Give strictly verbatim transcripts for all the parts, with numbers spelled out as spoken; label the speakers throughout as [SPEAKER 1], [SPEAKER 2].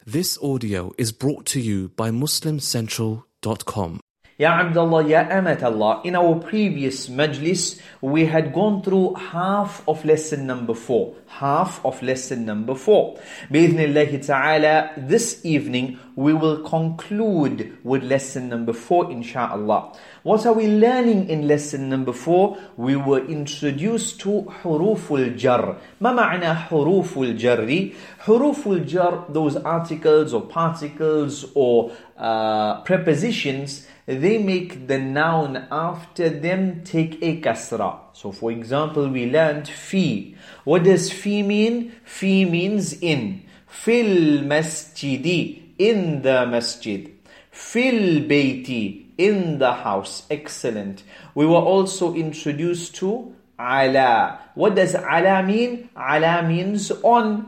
[SPEAKER 1] This audio is brought to you by Muslim Central dot com.
[SPEAKER 2] Ya Abdullah, Ya Amatallah, in our previous majlis, we had gone through half of lesson number four. Half of lesson number four. Bi-idhnillahi ta'ala, this evening, we will conclude with lesson number four, insha'Allah. What are we learning in lesson number four? We were introduced to huruful jar. Ma ma'na huruful jarri? Huruful jar, those articles or particles or uh, prepositions, they make the noun after them take a kasra. So for example, we learned fi. What does fi mean? Fi means in. Fil masjidi, in the masjid. Fil bayti, in the house. Excellent. We were also introduced to ala. What does ala mean? Ala means on.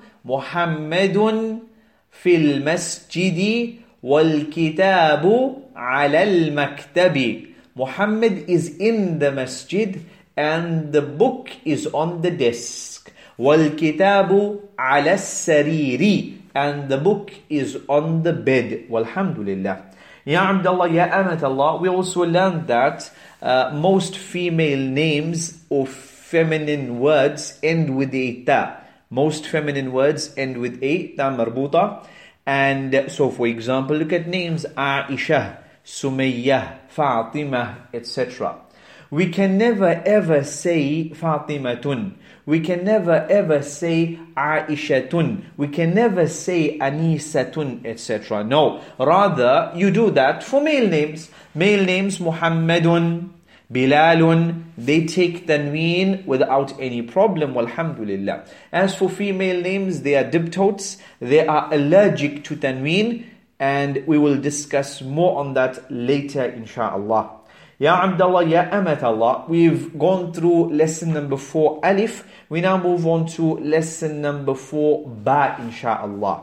[SPEAKER 2] Muhammadun fil masjidi wal kitabu ala al-maktabi. Muhammad is in the masjid and the book is on the desk. Wal kitabu ala al-sariri, and the book is on the bed. Walhamdulillah. Ya Abdullah, Ya Amatallah, we also learned that uh, most female names or feminine words end with a ta. Most feminine words end with a ta marbuta. And so for example, look at names Aisha, Sumayyah, Fatima, et cetera. We can never ever say Fatimatun. We can never ever say Aishatun. We can never say Anisatun, et cetera. No, rather you do that for male names. Male names Muhammadun, Bilalun, they take tanween without any problem, walhamdulillah. As for female names, they are diptotes, they are allergic to tanween, and we will discuss more on that later, insha'Allah. Ya Abdullah, Ya Amatallah, we've gone through lesson number four, Alif. We now move on to lesson number four, Ba, insha'Allah.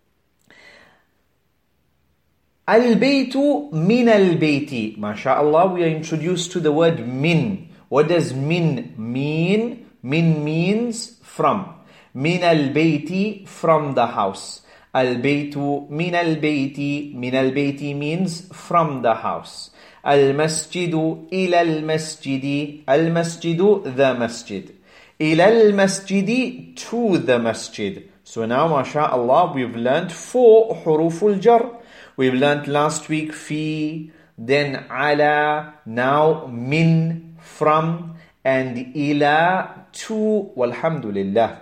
[SPEAKER 2] Al-baytu min al-bayti. MashaAllah, we are introduced to the word min. What does min mean? Min means from. Min al-bayti, from the house. Al-baytu min al-bayti. Min al-bayti means from the house. Al-masjidu ila al-masjidi. Al-masjidu, the masjid. Ila al-masjidi, to the masjid. So now, MashaAllah, we've learned four huruful jar. We've learned last week fi, then ala, now min, from, and ila, to, walhamdulillah.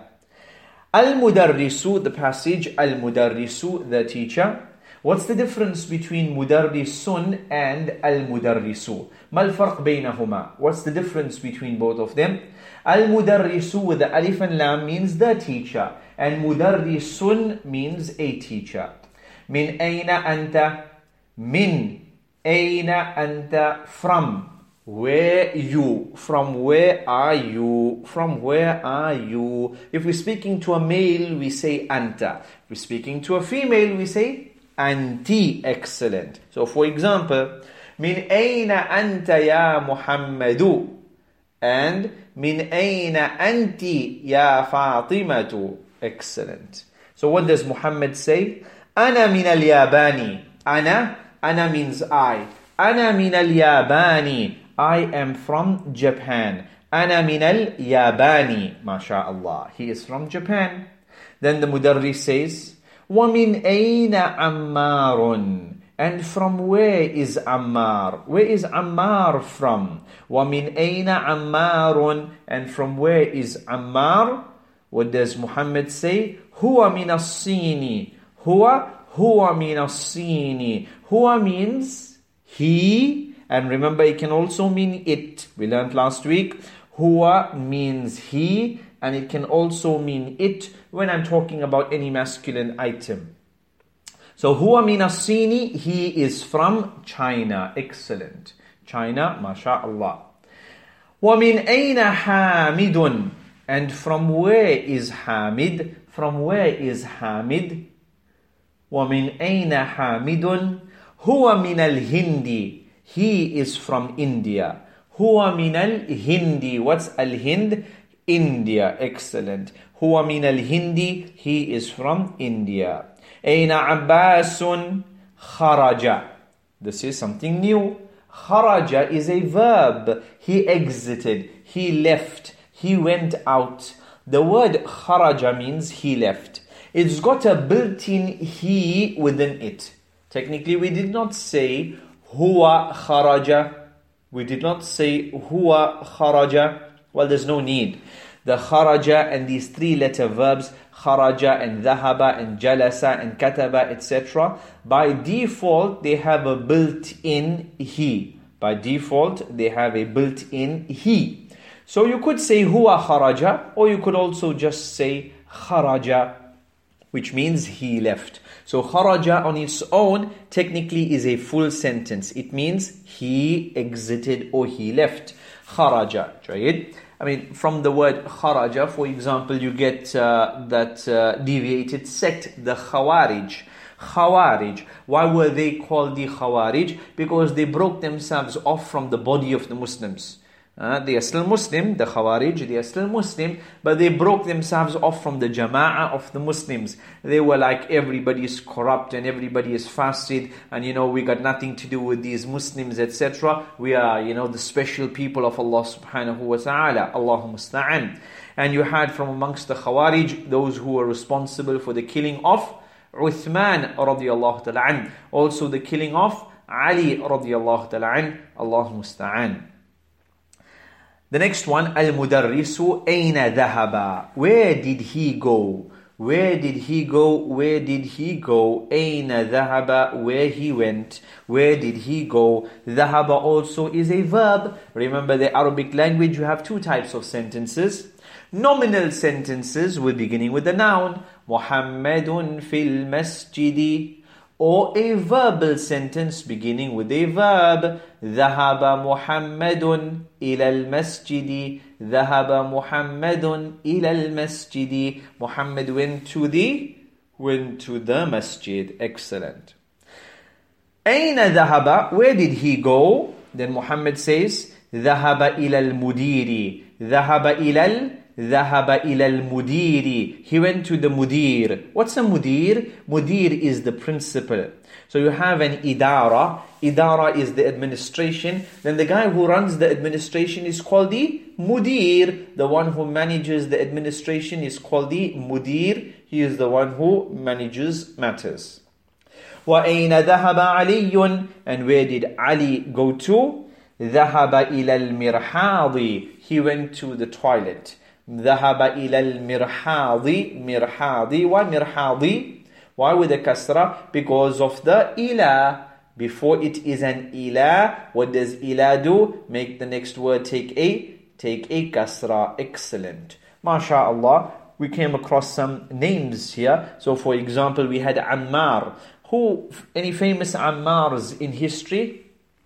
[SPEAKER 2] Al-mudarrisu, the passage, al-mudarrisu, the teacher. What's the difference between mudarrisun and al-mudarrisu? Mal farq baynahuma? What's the difference between both of them? Al-mudarrisu with the alif and lam means the teacher, and mudarrisun means a teacher. Min ayna anta? Min ayna anta? From where you? From where are you? From where are you? If we're speaking to a male, we say anta. If we're speaking to a female, we say anti. Excellent. So for example, min ayna anta ya Muhammadu? And min ayna anti ya Fatimatu? Excellent. So what does Muhammad say? Ana min al-Yabani. Ana, Ana means I. Ana min al-Yabani. I am from Japan. Ana min al-Yabani. MashaAllah. He is from Japan. Then the Mudarris says, وَمِنْ أَيْنَ عَمَّارٌ. And from where is Ammar? Where is Ammar from? وَمِنْ أَيْنَ عَمَّارٌ. And from where is Ammar? What does Muhammad say? هُوَ مِنَ الصِّينِ. Huwa, huwa min as-sini. Huwa means he, and remember it can also mean it. We learned last week, huwa means he, and it can also mean it when I'm talking about any masculine item. So huwa min as-sini, he is from China. Excellent. China, mashallah. Wa min ayna Hamidun. And from where is Hamid? From where is Hamid? وَمِنْ أَيْنَ حَامِدٌ هُوَ مِنَ الْهِنْدِ. He is from India. هُوَ مِنَ الْهِنْدِ. What's al-Hind? India. Excellent. هُوَ مِنَ الْهِنْدِ. He is from India. أين عباس خرج. This is something new. خرج is a verb. He exited, he left, he went out. The word خرج means he left. It's got a built-in he within it. Technically, we did not say huwa kharaja. We did not say huwa kharaja. Well, there's no need. The kharaja and these three-letter verbs, kharaja and dhahaba and jalasa and kataba, et cetera, by default, they have a built-in he. By default, they have a built-in he. So you could say huwa kharaja, or you could also just say kharaja, which means he left. So kharaja on its own technically is a full sentence. It means he exited or he left. Kharaja. Jayid. I mean, from the word kharaja, for example, you get uh, that uh, deviated sect, the Khawarij. Khawarij. Why were they called the Khawarij? Because they broke themselves off from the body of the Muslims. Uh, they are still Muslim, the Khawarij, they are still Muslim, but they broke themselves off from the Jama'ah of the Muslims. They were like, everybody is corrupt and everybody is fasted, and you know, we got nothing to do with these Muslims, et cetera. We are, you know, the special people of Allah subhanahu wa ta'ala. Allahumma musta'an. And you had from amongst the Khawarij, those who were responsible for the killing of Uthman radiallahu ta'ala an. Also the killing of Ali radiallahu ta'ala an. Allahumma musta'an. The next one, Al-Mudarrisu Aina Dhahaba. Where did he go? Where did he go? Where did he go? Aina Dhahaba. Where he went. Where did he go? Dhahaba also is a verb. Remember the Arabic language, you have two types of sentences. Nominal sentences with beginning with the noun. Muhammadun fil masjidi. Or a verbal sentence beginning with a verb. ذهب محمد إلى المسجد. ذهب محمد إلى المسجد. Muhammad went to the went to the masjid. Excellent. أين ذهب? Where did he go? Then Muhammad says ذهب إلى المدير. ذهب إلى ال ذهب إلى المدير. He went to the mudir. What's a mudir? Mudir is the principal. So you have an idara. Idara is the administration. Then the guy who runs the administration is called the mudir. The one who manages the administration is called the mudir. He is the one who manages matters. وَأَيْنَ ذَهَبَ عَلِيٌّ. And where did Ali go to? ذَهَبَ إِلَى الْمِرْحَاضِ. He went to the toilet. ذهب إلى المرحاض. مرحاض. Why مرحاض? Why with a kasra? Because of the ila. Before it is an ila. What does ila do? Make the next word take a take a kasra. Excellent. MashaAllah. We came across some names here. So for example, we had Ammar. Who? Any famous Ammars in history?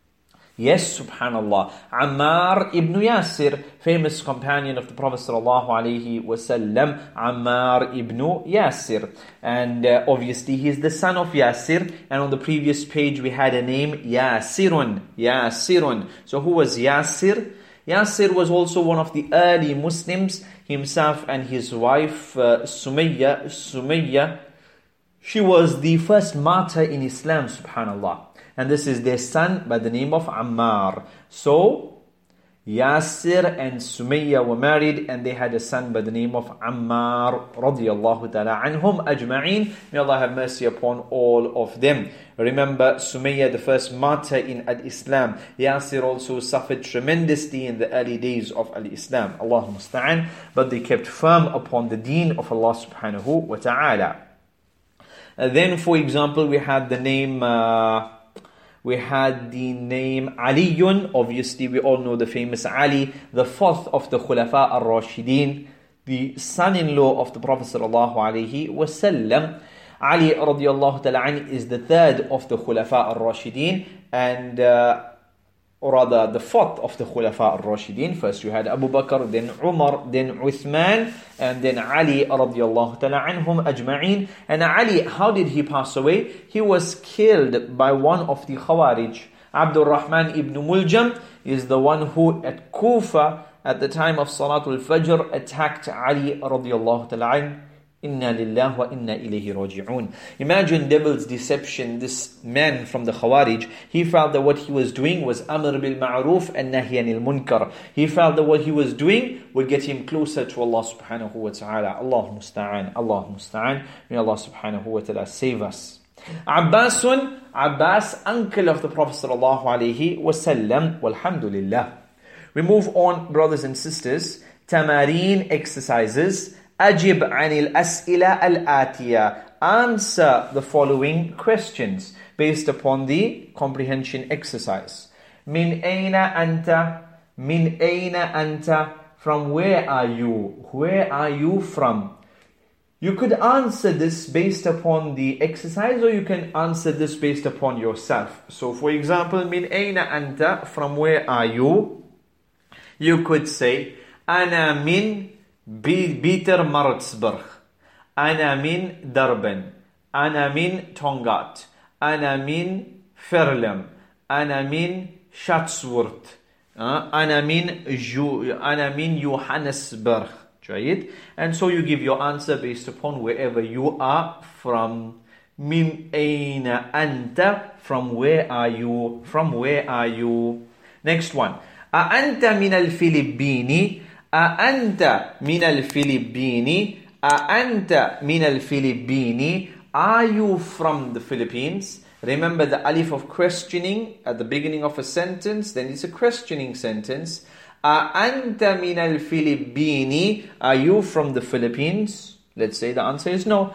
[SPEAKER 2] Yes, subhanallah. Ammar ibn Yasir, famous companion of the Prophet sallallahu alaihi wasallam. Ammar ibn Yasir. And uh, obviously he is the son of Yasir. And on the previous page we had a name, Yasirun. Yasirun. So who was Yasir? Yasir was also one of the early Muslims. Himself and his wife, uh, Sumayya. Sumayya. She was the first martyr in Islam, subhanallah. And this is their son by the name of Ammar. So, Yasir and Sumayya were married and they had a son by the name of Ammar radiyallahu ta'ala anhum ajma'in. May Allah have mercy upon all of them. Remember, Sumayya, the first martyr in Al-Islam. Yasir also suffered tremendously in the early days of Al-Islam. Allahumma musta'an. But they kept firm upon the deen of Allah subhanahu wa ta'ala. Uh, then, for example, we had the name... Uh, We had the name Aliyun. Obviously, we all know the famous Ali, the fourth of the Khulafa al-Rashidin, the son-in-law of the Prophet sallallahu alaihi wasallam. Ali radiallahu ta'ala anhu is the third of the Khulafa al-Rashidin, and uh, or rather the fourth of the Khulafa al-Rashidin. First you had Abu Bakr, then Umar, then Uthman, and then Ali radiallahu ta'ala anhum ajma'in. And Ali, how did he pass away? He was killed by one of the Khawarij. Abdul Rahman ibn Muljam is the one who at Kufa, at the time of Salatul Fajr, attacked Ali radiallahu ta'ala anhu, Inna lillah wa inna ilayhi raji'un. Imagine devil's deception. This man from the Khawarij, he felt that what he was doing was amr bil ma'roof and nahy anil munkar. He felt that what he was doing would get him closer to Allah subhanahu wa ta'ala. Allah musta'an, Allah musta'an. May Allah subhanahu wa ta'ala save us. Abbasun, Abbas, uncle of the Prophet sallallahu alayhi wa sallam. Walhamdulillah. We move on, brothers and sisters. Tamareen exercises. Ajib anil as'ila al-atiya. Answer the following questions based upon the comprehension exercise. Min ayna anta? Min ayna anta? From where are you? Where are you from? You could answer this based upon the exercise, or you can answer this based upon yourself. So for example, min ayna anta? From where are you? You could say, ana min Bieter Maritzburg. Ana min Durban. Ana min Tongaat. Ana min Ferlem. Ana min Schatsworth. Uh, Ana min Ju- Ana min Johannesburg. Right? And so you give your answer based upon wherever you are from. Min aina anta? From where are you? From where are you? Next one. A anta min al-Filippini? أأنت من الفلبين أأنت من الفلبين? Are you from the Philippines? Remember the alif of questioning at the beginning of a sentence, then it's a questioning sentence. أأنت من الفلبين? Are you from the Philippines? Let's say the answer is no.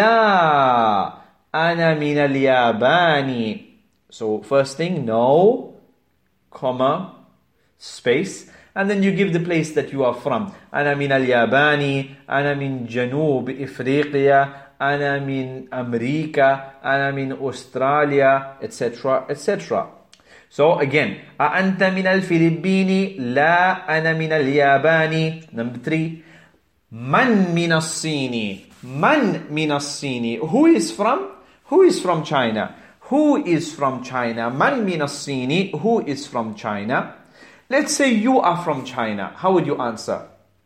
[SPEAKER 2] لا أنا من اليابان. So first thing, no, comma, space. And then you give the place that you are from. أنا من اليابان. أنا من جنوب إفريقيا. أنا من أمريكا. أنا من أستراليا, et cetera, et cetera. So again, أأنت من الفلبين؟ لا أنا من اليابان. Number three, من من الصين؟ من من الصين? Who is from? Who is from China? Who is from China? من من الصين? Who is from China? Let's say you are from China. How would you answer?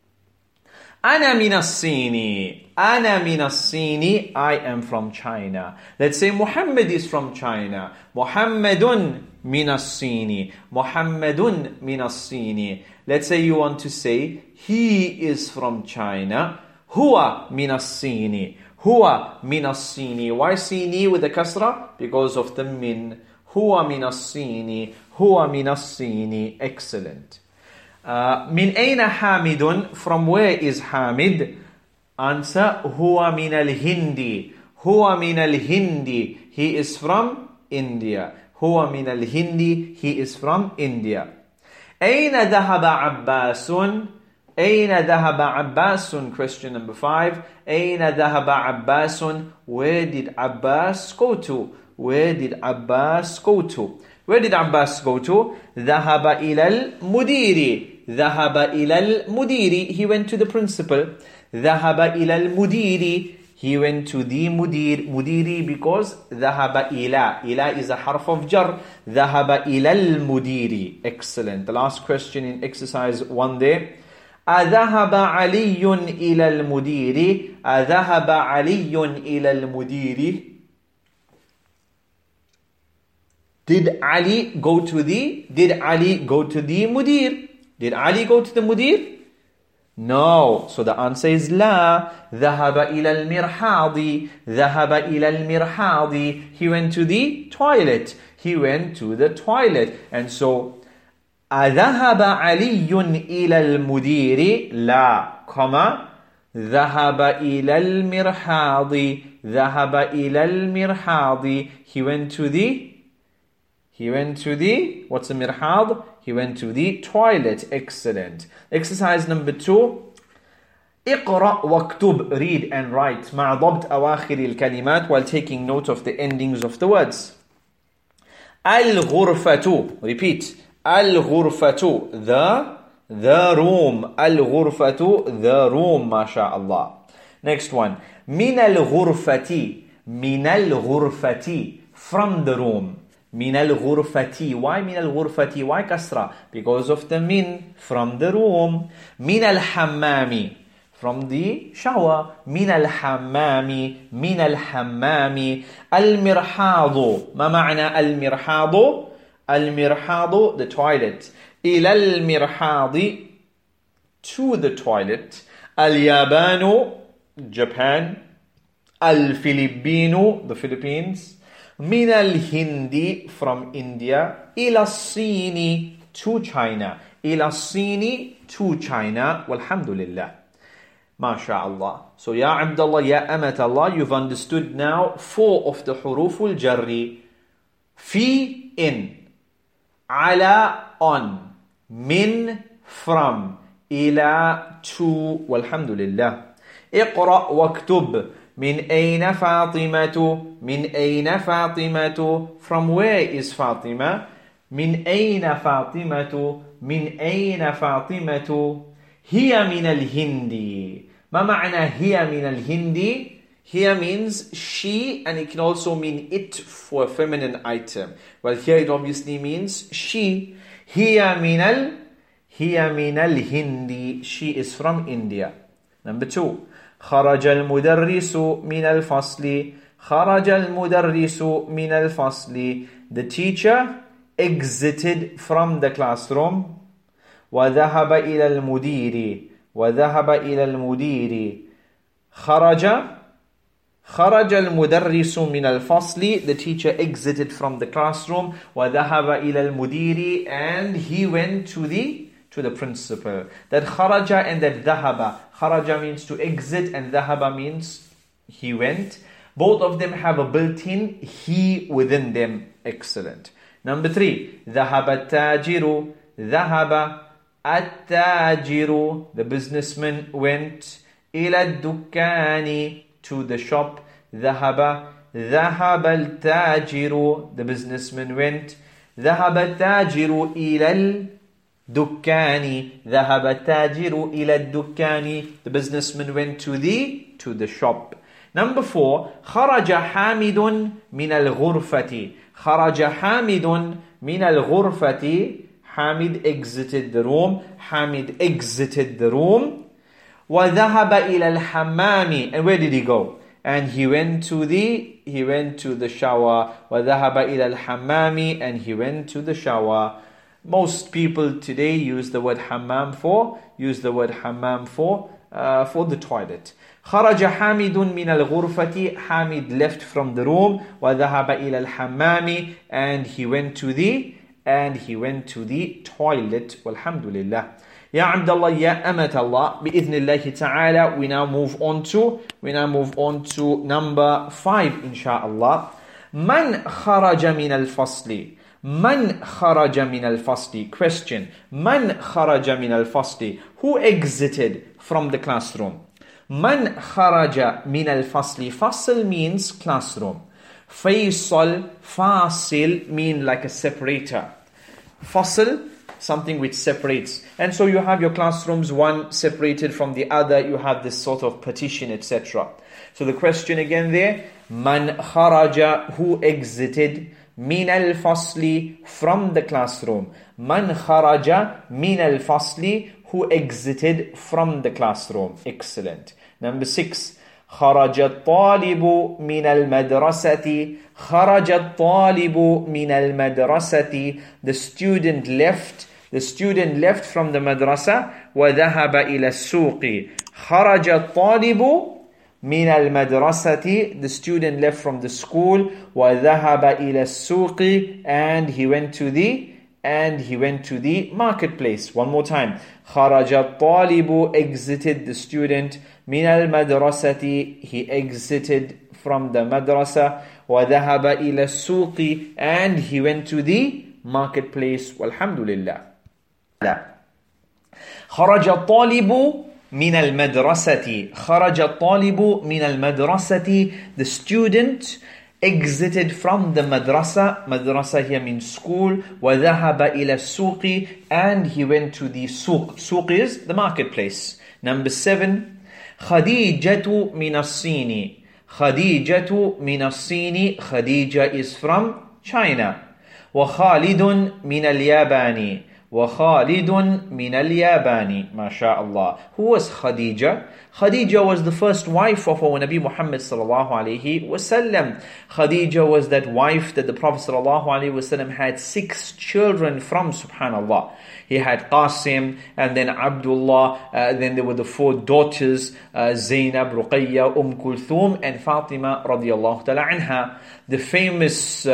[SPEAKER 2] أنا من الصين. أنا من الصين. I am from China. Let's say Muhammad is from China. محمد من الصين. محمد من الصين. Let's say you want to say he is from China. هو من الصين. هو من الصين. Why صيني with the kasra? Because of the min. هو من الصين. هو من الصين. Excellent. Uh, من أين حامد? From where is Hamid? Answer, هو من الهند. هو من الهند. He is from India. هو من الهند. He is from India. أين ذهب عباس? أين ذهب عباس? Question number five. أين ذهب عباس? Where did Abbas go to? Where did Abbas go to? Where did Abbas go to? ذهب إلى المدير. ذهب إلى المدير. He went to the principal. ذهب إلى المدير. He went to the mudir. Mudiri because ذهب إلى. إلى is a harf of jar. ذهب إلى المدير. Excellent. The last question in exercise one there. أذهب علي إلى المدير. أذهب علي إلى المدير. Did Ali go to the, did Ali go to the mudir? Did Ali go to the mudir? No. So the answer is لا. ذهب إلى المرحاض. ذهب إلى المرحاض. He went to the toilet. He went to the toilet. And so أذهب علي إلى المدير؟ لا. Comma. ذهب إلى المرحاض. ذهب إلى المرحاض. He went to the He went to the, what's a mirhad? He went to the toilet. Excellent. Exercise number two. اقرأ واكتب. Read and write. مع ضبط أواخر الكلمات while taking note of the endings of the words. الغرفة. Repeat. الغرفة. The, the room. الغرفة. The room. MashaAllah. Next one. من الغرفة. من الغرفة. From the room. من الغرفة. Why من الغرفة? Why kasra? Because of the min, from the room. من الحمام. from the shower. من الحمام من الحمام. المرحاض. ما معنى المرحاض؟ المرحاض, the toilet. إلى المرحاض, to the toilet. اليابان, Japan. الفلبين, the Philippines. من الهند, from India. إلى الصين, to China. إلى الصين, to China. والحمد لله. MashaAllah. So, Ya Abdullah, Ya Amatallah, you've understood now four of the huruful jarri. Fi, in. Ala, on. Min, from. Ila, to. Walhamdulillah. اقرأ واكتب. من أين فاطمة؟ من أين فاطمة? From where is Fatima? من أين فاطمة؟ من أين فاطمة؟ هي من الهند. ما معنى هي من الهند? Here means she, and it can also mean it for a feminine item. Well, here it obviously means she. هي من ال هي من الهند. She is from India. Number two. خرج المدرس من الفصل. خرج المدرس من الفصل. The teacher exited from the classroom. وذهب إلى المدير. وذهب إلى المدير. خرج خرج المدرس من الفصل. The teacher exited from the classroom. وذهب إلى المدير. And he went to the to the principal. That kharaja and that dhahaba. Kharaja means to exit and dhahaba means he went. Both of them have a built-in he within them. Excellent. Number three. Dhahaba tajiru. Dhahaba at-tajiru. The businessman went. Ila dukkani. To the shop. Dhahaba. Dhahaba al-tajiru. The businessman went. Dhahaba tajiru ila Dukkani. ذهب التاجر إلى الدكان. The businessman went to the to the shop. Number four. خرج حامد من الغرفة. خرج حامد من الغرفة. Hamid exited the room. Hamid exited the room. وذهب إلى الحمام. And where did he go? And he went to the he went to the shower. وذهب إلى الحمام. And he went to the shower. Most people today use the word hammam for use the word hammam for uh, for the toilet. خرج حامد من الغرفة. Hamid left from the room. وذهب إلى الحمام. And he went to the and he went to the toilet. Walhamdulillah. Ya Abdullah, Ya Amatallah, bi'idhnillahi ta'ala, we now move on to we now move on to number five, insha'Allah. Man kharaja min al-fasli. Man kharaja min al-fasli. Question. Man kharaja min al-fasli. Who exited from the classroom? Man kharaja min al-fasli. Fasl means classroom. Faisal, fasil mean like a separator. Fasl, something which separates. And so you have your classrooms, one separated from the other. You have this sort of partition, et cetera. So the question again there. Man kharaja, who exited. Min al-fasli, from the classroom. Man kharaja min al-fasli, who exited from the classroom. Excellent. Number six. خرج الطالب من المدرسة. خرج الطالب من المدرسة. The student left. The student left from the madrasa. وذهب إلى السوق. خرج الطالب من المدرسة. The student left from the school. وذهب إلى السوق. And he went to the and he went to the marketplace. One more time. خرج الطالب, exited the student. من المدرسة, he exited from the madrasa. وذهب إلى السوق, and he went to the marketplace. والحمد لله. خرج الطالب من المدرسة. خرج الطالب من المدرسة. The student exited from the madrasa. Madrasa here means school. وذهب إلى السوق, and he went to the suq. Suq is the marketplace. Number seven. خديجة من الصين. خديجة من الصين. Khadija is from China. وخالد من اليابان. وَخَالِدٌ مِنَ الْيَابَانِ MashaAllah. Who was Khadija? Khadija was the first wife of our Nabi Muhammad sallallahu alayhi wasallam. Khadija was that wife that the Prophet sallallahu alayhi wasallam had six children from, subhanallah. He had Qasim, and then Abdullah, uh, then there were the four daughters, uh, Zainab, Ruqayya, Umm Kulthum, and Fatima radiyallahu ta'ala anha. The famous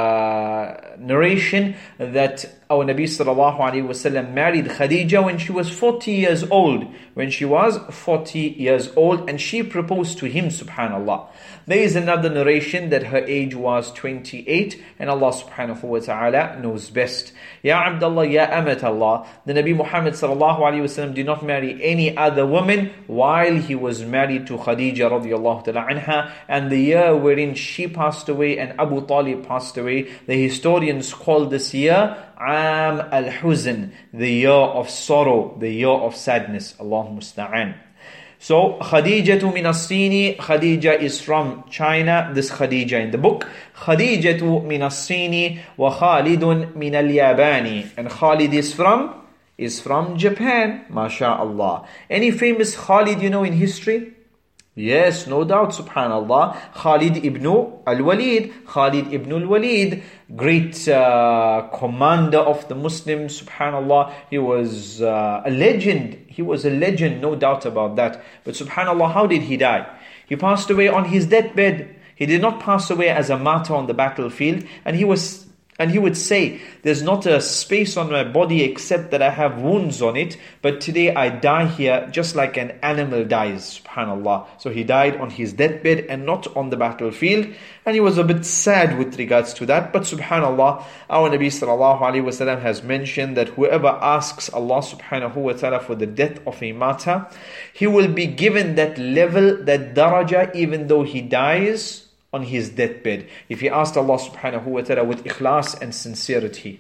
[SPEAKER 2] uh, narration that our Nabi sallallahu alayhi wasallam married Khadija when she was forty years old. When she was forty years old, and she proposed to him, subhanallah. There is another narration that her age was twenty-eight, and Allah subhanahu wa ta'ala knows best. Ya Abdullah, Ya Amat Allah, the Nabi Muhammad sallallahu alayhi wasallam did not marry any other woman while he was married to Khadija radiyallahu ta'ala anha, and the year wherein she passed away and Abu Talib passed away, the historians call this year Am al-Huzn, the year of sorrow, the year of sadness. Allahu musta'an. So, Khadijatu min as-Sini, Khadija is from China, this Khadija in the book. Khadijatu min as-Sini wa Khalidun min al-Yabani. And Khalid is from? Is from Japan, MashaAllah. Any famous Khalid you know in history? Yes, no doubt, subhanallah. Khalid ibn al-Walid. Khalid ibn al-Walid, great uh, commander of the Muslims, subhanallah. He was uh, a legend. He was a legend, no doubt about that. But subhanallah, how did he die? He passed away on his deathbed. He did not pass away as a martyr on the battlefield. And he was And he would say, there's not a space on my body except that I have wounds on it, but today I die here just like an animal dies, subhanallah. So he died on his deathbed and not on the battlefield, and he was a bit sad with regards to that. But subhanallah, our Nabi sallallahu alayhi wa sallam has mentioned that whoever asks Allah subhanahu wa ta'ala for the death of a martyr, he will be given that level, that daraja, even though he dies on his deathbed, if he asked Allah subhanahu wa ta'ala with ikhlas and sincerity.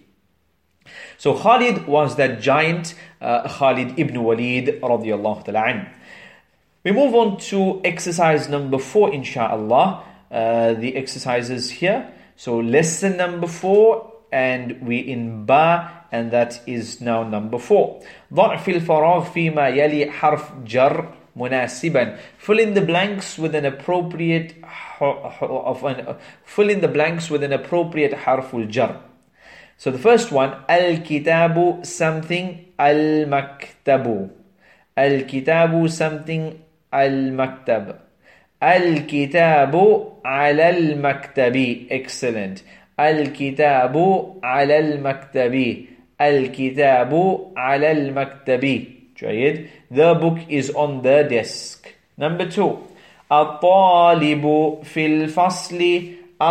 [SPEAKER 2] So Khalid was that giant, uh, Khalid ibn Walid radiyallahu ta'ala an. We move on to exercise number four, inshaAllah. Uh, the exercises here. So lesson number four, and we in ba, and that is now number four. ضع في الفراغ فيما يلي حرف جر مناسبا. Fill in the blanks with an appropriate of an fill in the blanks with an appropriate harful jar. So the first one, al-kitabu something, al-maktabu. Al-kitabu something, al-maktab. Al-kitabu ala al-maktabi. Excellent. Al-kitabu ala al-maktabi. Al-kitabu ala al-maktabi. Jayid. The book is on the desk. Number two. الطالب في الفصل.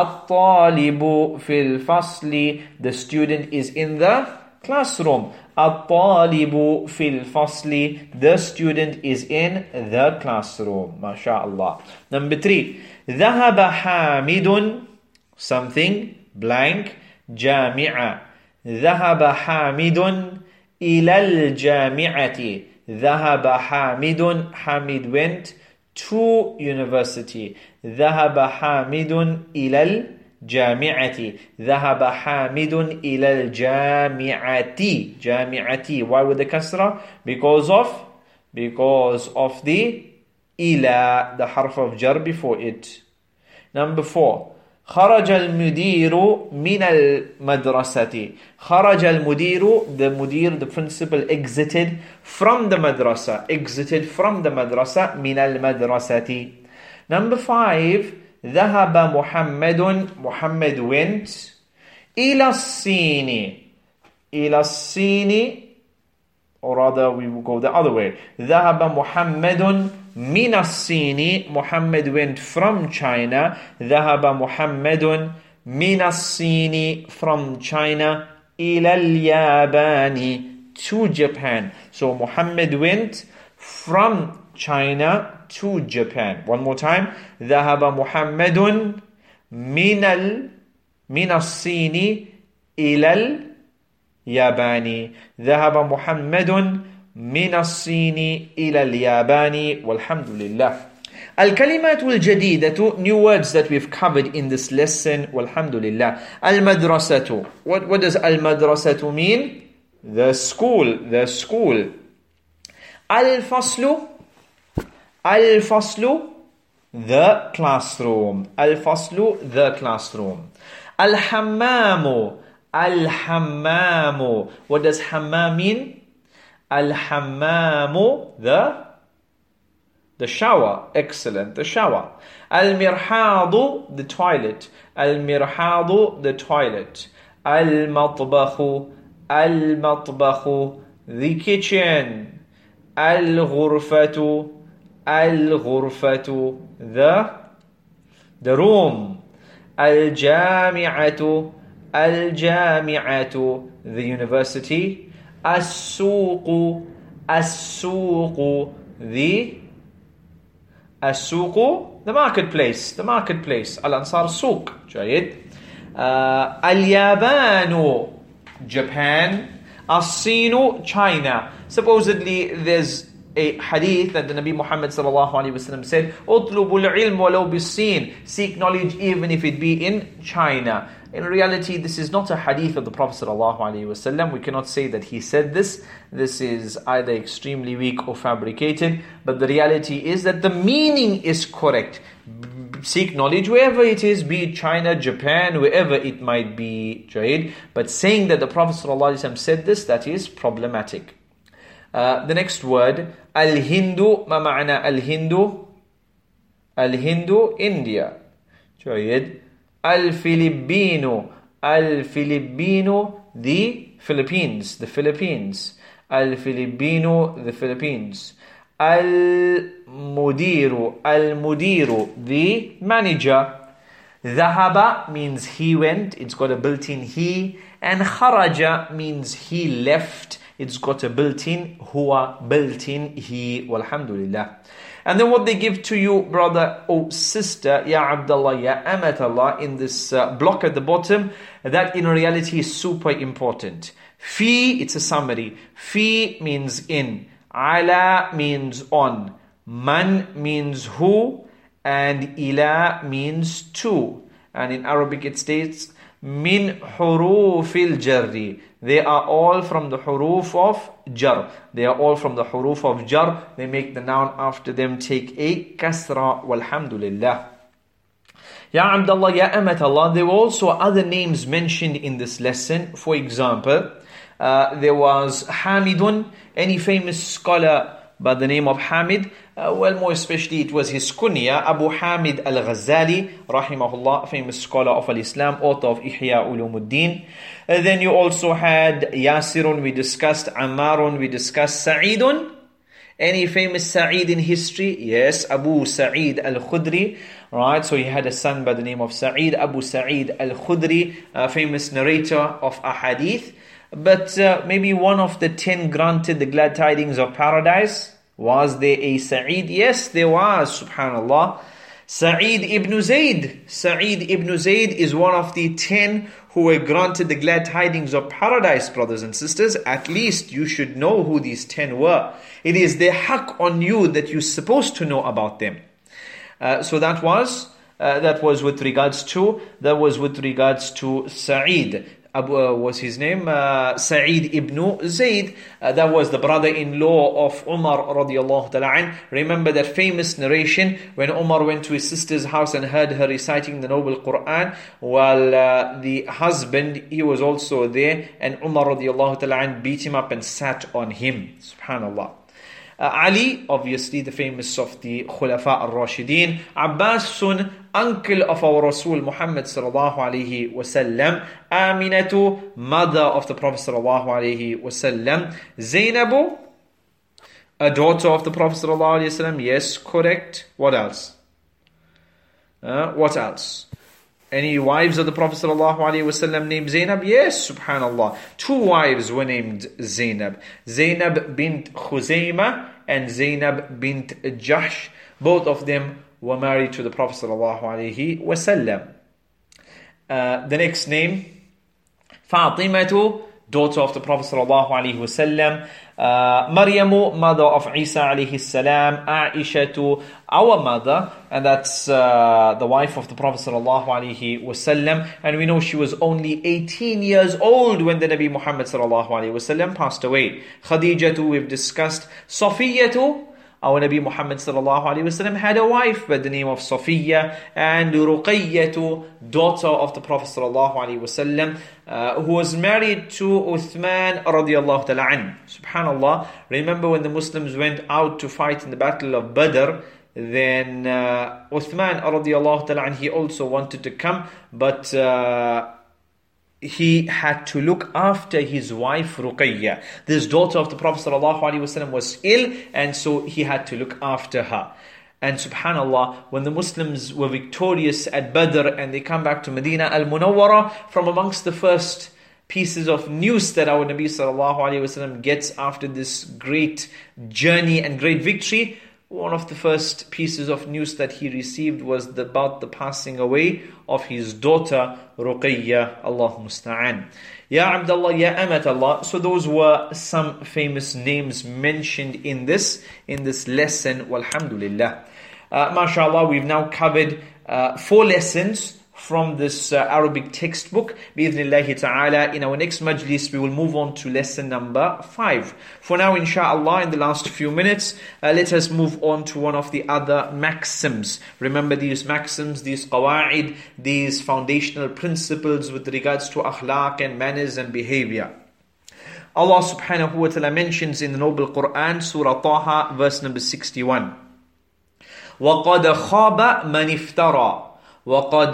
[SPEAKER 2] الطالب في الفصل. The student is in the classroom. الطالب في الفصل. The student is in the classroom. MashaAllah. Number three. ذهب حامد something blank جامعة. ذهب حامد إلى الجامعة. ذهب حامد. Hamid went to university. ذهب حامد إلى الجامعة. ذهب حامد إلى الجامعة. جامعة. Why with the kasra? Because of because of the إلى, the harf of jar before it. Number four. خرج المدير من المدرسة. خرج المدير, the mudir, the principal, exited from the madrasa. Exited from the madrasa. من المدرسة. Number five. ذهب محمد. Muhammad went إلى الصين. إلى الصين, or rather we will go the other way. ذهب محمد من الصين. Muhammad went from China. ذهب محمد من الصين, from China. إلى اليابان, to Japan. So Muhammad went from China to Japan. One more time. ذهب محمد من ال من الصين إلى اليابان. ذهب محمد من الصين إلى اليابان. والحمد لله. الكلمات الجديدة, new words that we've covered in this lesson. والحمد لله. المدرسة. What, what does المدرسة mean? the school, the school. Al-faslu, al-faslu, the classroom. Al-faslu, the classroom. Al-hammamu, al-hammamu. What does hammam mean? Al-hammamu, the the shower. Excellent, the shower. Al-mirhadu, the toilet. Al-mirhadu, the toilet. Al-matbakhu, al-matbakhu, the kitchen. Al-ghurfatu, al-ghurfatu, the the room. Al-jami'atu, al-jami'atu, the university. As-suqu, as-suqu, the as-suqu, the marketplace, the marketplace. Al-ansar suq. جيد. Uh, Al-yabanu, Japan. As-sinu, China. Supposedly there's a hadith that the Nabi Muhammad sallallahu alaihi wasallam said, "Utlubul ilm walau bis-sin." Seek knowledge even if it be in China. In reality, this is not a hadith of the Prophet sallallahu alaihi wasallam. We cannot say that he said this. This is either extremely weak or fabricated. But the reality is that the meaning is correct. Seek knowledge wherever it is, be it China, Japan, wherever it might be. Jayed. But saying that the Prophet sallallahu alaihi wasallam said this, that is problematic. Uh, the next word, Al-Hindu. Ma ma'ana Al-Hindu? Al-Hindu, India. Jayed. Al-Filipino. Al-Filipino, the Philippines. The Philippines. Al-Filipino, the Philippines. Al-Mudiru. Al-Mudiru, the manager. Dhahaba means he went. It's got a built-in he. And kharaja means he left. It's got a built-in huwa, built-in he. Walhamdulillah. And then what they give to you, brother or sister, Ya Abdullah, Ya Amatallah, in this uh, block at the bottom, that in reality is super important. Fi, it's a summary. Fi means in. Ala means on. Man means who. And ila means to. And in Arabic it states, Min hurufil jarri. They are all from the huruf of jar. They are all from the huruf of jar. They make the noun after them take a kasra. Walhamdulillah. Ya Abdullah, Ya Amatallah. There were also other names mentioned in this lesson. For example, uh, there was Hamidun, any famous scholar by the name of Hamid. Uh, well, more especially it was his kunya, Abu Hamid al-Ghazali, rahimahullah, famous scholar of al-Islam, author of Ihya Ulumuddin. Uh, then you also had Yasirun, we discussed, Ammarun, we discussed, Sa'idun. Any famous Sa'id in history? Yes, Abu Sa'id al-Khudri. Right, so he had a son by the name of Sa'id, Abu Sa'id al-Khudri, a famous narrator of ahadith. But uh, maybe one of the ten granted the glad tidings of paradise. Was there a Sa'id? Yes, there was, subhanallah. Sa'id ibn Zayd. Sa'id ibn Zayd is one of the ten who were granted the glad tidings of paradise, brothers and sisters. At least you should know who these ten were. It is their haqq on you that you're supposed to know about them. Uh, so that was, uh, that was with regards to, that was with regards to Sa'id. Abu, uh, was his name, uh, Sa'id ibn Zayd. Uh, that was the brother-in-law of Umar radiallahu ta'ala anh. Remember that famous narration when Umar went to his sister's house and heard her reciting the noble Quran, while uh, the husband, he was also there, and Umar radiallahu ta'ala anh beat him up and sat on him. Subhanallah. Uh, Ali, obviously the famous of the Khulafa al-Rashideen. Abbasun, uncle of our Rasul Muhammad sallallahu alayhi wasallam. Aminatu, mother of the Prophet sallallahu alayhi wasallam. Zainabu, a daughter of the Prophet sallallahu alayhi wasallam. Yes, correct. What else? Uh, what else? Any wives of the Prophet sallallahu alaihi wasallam named Zainab? Yes, subhanallah. Two wives were named Zainab. Zainab bint Khuzaymah and Zainab bint Jahsh. Both of them were married to the Prophet sallallahu alaihi wasallam. Uh, the next name, Fatimatu daughter of the Prophet sallallahu alaihi wasallam, uh, Maryamu, mother of Isa alayhi salam, Aishatu, our mother, and that's uh, the wife of the Prophet sallallahu alaihi wasallam, and we know she was only eighteen years old when the Nabi Muhammad sallallahu alaihi wasallam passed away. Khadijatu, we've discussed. Safiyatu, our Nabi Muhammad sallallahu alaihi wasallam had a wife by the name of Safiya, and Ruqayyatu, daughter of the Prophet sallallahu alaihi wasallam, uh, who was married to Uthman radiyallahu ta'ala anhu. Subhanallah, remember when the Muslims went out to fight in the battle of Badr, then uh, Uthman radiyallahu ta'ala anhu, he also wanted to come, but uh, he had to look after his wife Ruqayya. This daughter of the Prophet ﷺ was ill, and so he had to look after her. And subhanallah, when the Muslims were victorious at Badr and they come back to Medina al-Munawwara, from amongst the first pieces of news that our Nabi ﷺ gets after this great journey and great victory, one of the first pieces of news that he received was the, about the passing away of his daughter Ruqayya. Allah musta'an. Ya Abdullah, Ya Amat Allah. So those were some famous names mentioned in this in this lesson. Walhamdulillah. Uh, MashaAllah, we've now covered uh, four lessons from this uh, Arabic textbook. Bi'idhnillahi ta'ala, in our next majlis, we will move on to lesson number five. For now, inshaAllah, in the last few minutes, uh, let us move on to one of the other maxims. Remember these maxims, these qawa'id, these foundational principles with regards to akhlaq and manners and behavior. Allah subhanahu wa ta'ala mentions in the Noble Quran, Surah Taha, verse number sixty-one. وَقَدْ خَابَ مَنِ افْتَرَى وَقَدْ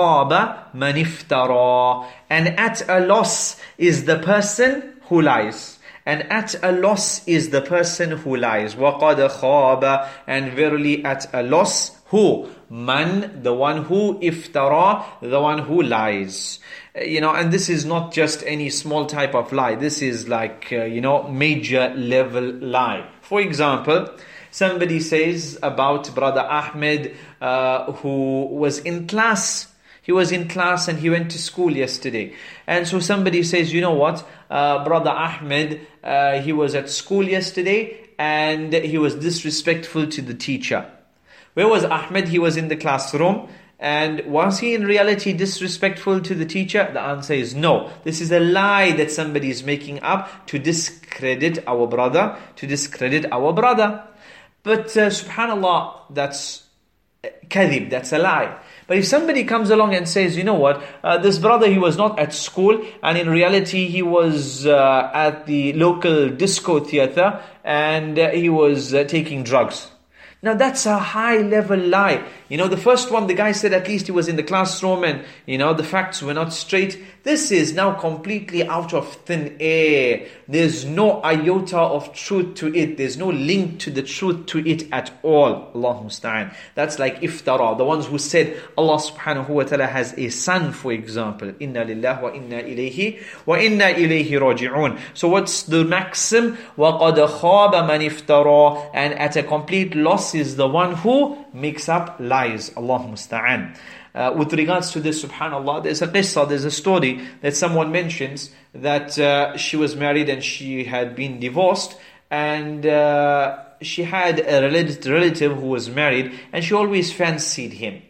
[SPEAKER 2] خَابَ مَنِ افْتَرَى. And at a loss is the person who lies. And at a loss is the person who lies. وَقَدْ خَابَ. And verily at a loss, who? Man, the one who, iftara, the one who lies. You know, and this is not just any small type of lie. This is like, uh, you know, major level lie. For example, somebody says about Brother Ahmed, uh, who was in class. He was in class and he went to school yesterday. And so somebody says, you know what, uh, Brother Ahmed, uh, he was at school yesterday and he was disrespectful to the teacher. Where was Ahmed? He was in the classroom. And was he in reality disrespectful to the teacher? The answer is no. This is a lie that somebody is making up to discredit our brother, to discredit our brother. But uh, subhanallah, that's kadhib, that's a lie. But if somebody comes along and says, you know what, uh, this brother, he was not at school, and in reality he was uh, at the local disco theater, and uh, he was uh, taking drugs. Now that's a high level lie. You know, the first one, the guy said at least he was in the classroom and, you know, the facts were not straight. This is now completely out of thin air. There's no iota of truth to it. There's no link to the truth to it at all. Allah musta'an. That's like iftara. The ones who said Allah subhanahu wa ta'ala has a son, for example. Inna lillah wa inna ilayhi wa inna ilayhi raji'un. So what's the maxim? وَقَدْ خَابَ مَنِ افْتَرَى. And at a complete loss is the one who makes up lies. Allah musta'an. Uh, with regards to this, subhanallah, there's a qissa, there's a story that someone mentions that uh, she was married and she had been divorced, and uh, she had a relative who was married, and she always fancied him.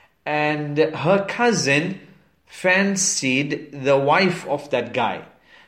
[SPEAKER 2] And her cousin fancied the wife of that guy.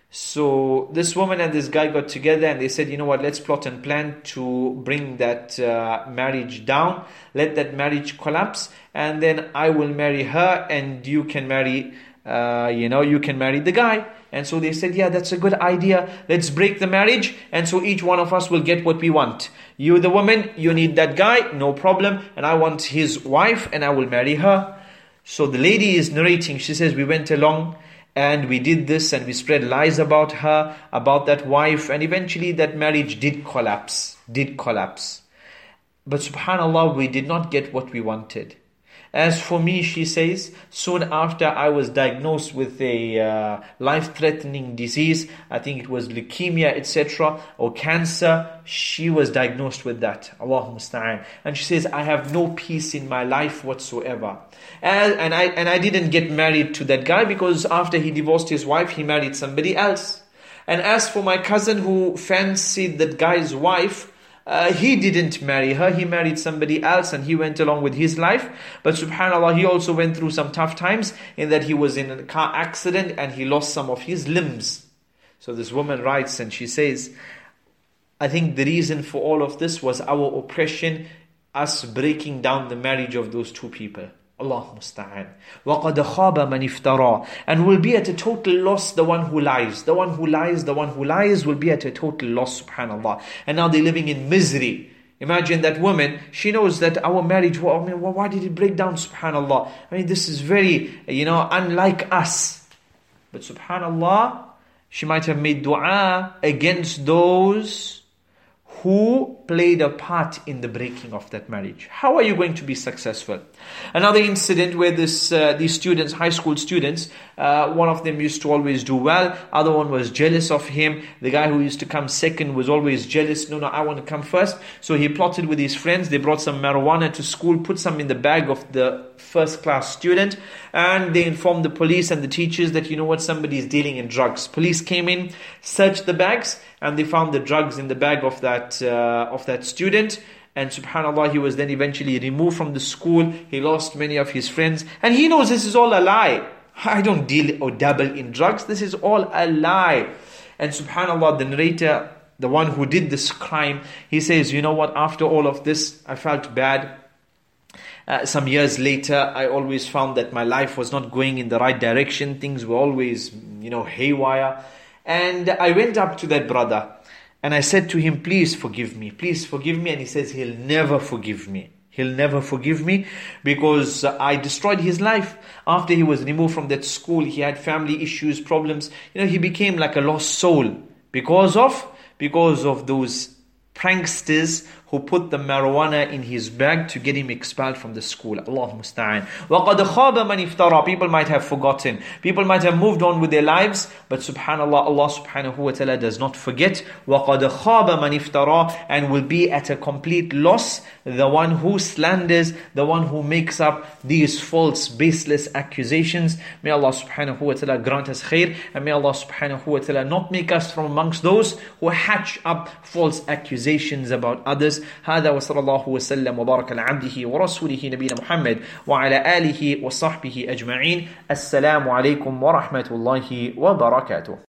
[SPEAKER 2] So this woman and this guy got together and they said, you know what, let's plot and plan to bring that uh, marriage down. Let that marriage collapse, and then I will marry her and you can marry, uh, you know, you can marry the guy. And so they said, yeah, that's a good idea. Let's break the marriage. And so each one of us will get what we want. You, the woman, you need that guy, no problem. And I want his wife and I will marry her. So the lady is narrating. She says, we went along and we did this and we spread lies about her, about that wife. And eventually that marriage did collapse, did collapse. But subhanallah, we did not get what we wanted. As for me, she says, soon after I was diagnosed with a uh, life-threatening disease, I think it was leukemia, et cetera, or cancer, she was diagnosed with that. Allahumma musta'an. And she says, I have no peace in my life whatsoever. And, and, I, and I didn't get married to that guy because after he divorced his wife, he married somebody else. And as for my cousin who fancied that guy's wife, Uh, he didn't marry her, he married somebody else and he went along with his life. But subhanAllah, he also went through some tough times in that he was in a car accident and he lost some of his limbs. So this woman writes and she says, I think the reason for all of this was our oppression, us breaking down the marriage of those two people. Allah musta'an. وَقَدْ خَابَ مَنِ افْتَرَى. And will be at a total loss the one who lies. The one who lies, the one who lies will be at a total loss, subhanAllah. And now they're living in misery. Imagine that woman, she knows that our marriage, well, I mean, why did it break down, subhanAllah? I mean, this is very, you know, unlike us. But subhanAllah, she might have made dua against those who played a part in the breaking of that marriage. How are you going to be successful? Another incident where this uh, these students, high school students, uh, one of them used to always do well, other one was jealous of him. The guy who used to come second was always jealous. No, no, I want to come first. So he plotted with his friends. They brought some marijuana to school, put some in the bag of the first class student, and they informed the police and the teachers that, you know what, somebody is dealing in drugs. Police came in, searched the bags, and they found the drugs in the bag of that uh, of that student. And subhanAllah, he was then eventually removed from the school. He lost many of his friends. And he knows this is all a lie. I don't deal or dabble in drugs. This is all a lie. And subhanAllah, the narrator, the one who did this crime, he says, you know what, after all of this, I felt bad. Uh, some years later, I always found that my life was not going in the right direction. Things were always, you know, haywire. And I went up to that brother and I said to him, please forgive me, please forgive me. And he says, he'll never forgive me. He'll never forgive me because I destroyed his life. After he was removed from that school, he had family issues, problems. You know, he became like a lost soul because of, because of those pranksters who put the marijuana in his bag to get him expelled from the school. Allah musta'an. وَقَدْ خَابَ مَنِ افْتَرَى. People might have forgotten. People might have moved on with their lives. But subhanAllah, Allah subhanahu wa ta'ala does not forget. وَقَدْ خَابَ مَنِ افْتَرَى. And will be at a complete loss the one who slanders, the one who makes up these false, baseless accusations. May Allah subhanahu wa ta'ala grant us khair. And may Allah subhanahu wa ta'ala not make us from amongst those who hatch up false accusations about others. هذا وصلى الله وسلم وبارك على عبده ورسوله نبينا محمد وعلى آله وصحبه أجمعين. السلام عليكم ورحمة الله وبركاته.